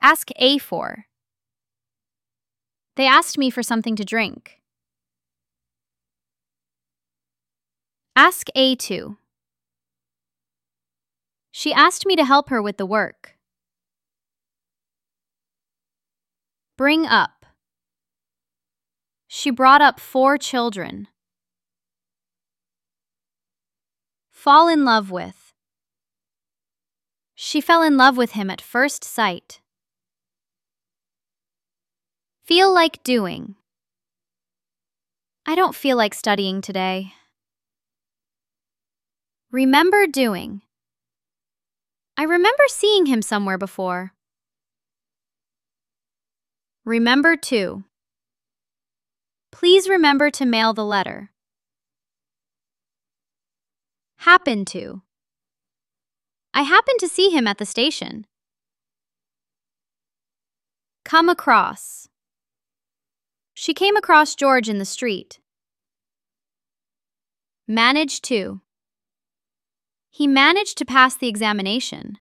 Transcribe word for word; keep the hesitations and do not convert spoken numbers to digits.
Ask A for. They asked me for something to drink. Ask A to. She asked me to help her with the work. Bring up. She brought up four children. Fall in love with. She fell in love with him at first sight. Feel like doing. I don't feel like studying today. Remember doing. I remember seeing him somewhere before. Remember to. Please remember to mail the letter. Happen to. I happened to see him at the station. Come across. She came across George in the street. Manage to. He managed to pass the examination.